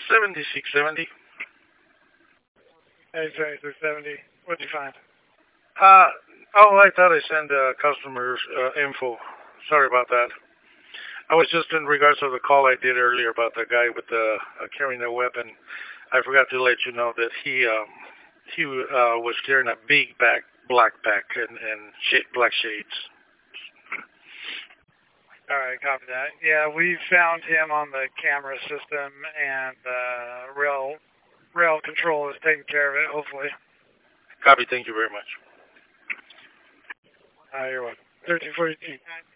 7670. Hey, 7670. What'd you find? Uh, oh, I thought I sent customers info. Sorry about that. I was just in regards to the call I did earlier about the guy with the carrying a weapon. I forgot to let you know that he was carrying a big black bag, and black shades. All right, copy that. Yeah, we found him on the camera system, and rail control is taking care of it. Hopefully. Copy. Thank you very much. You're welcome. 1342.